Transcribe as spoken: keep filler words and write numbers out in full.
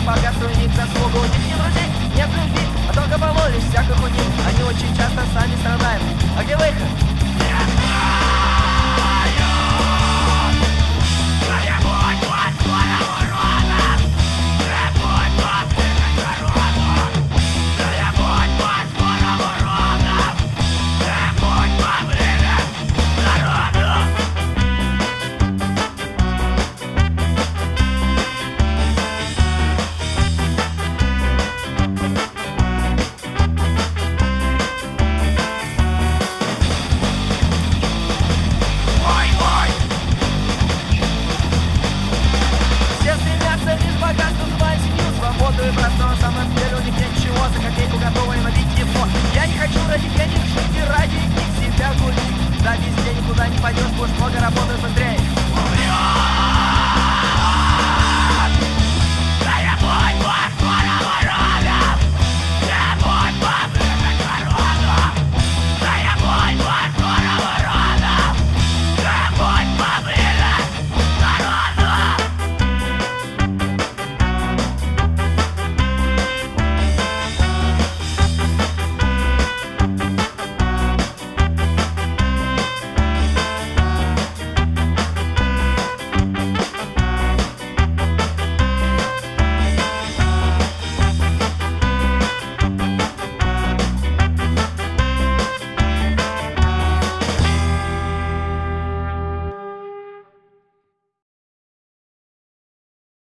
пока свой миг заслугу. У них нет друзей, нет любви, а только по воле всякой хуйни. Они очень часто сами страдают. А где выход? И просто на самом деле у них нет ничего, за копейку готовы водить его. Я не хочу ради денег жить и ради них себя губить. За весь день никуда не пойдешь, будешь много работать быстрее.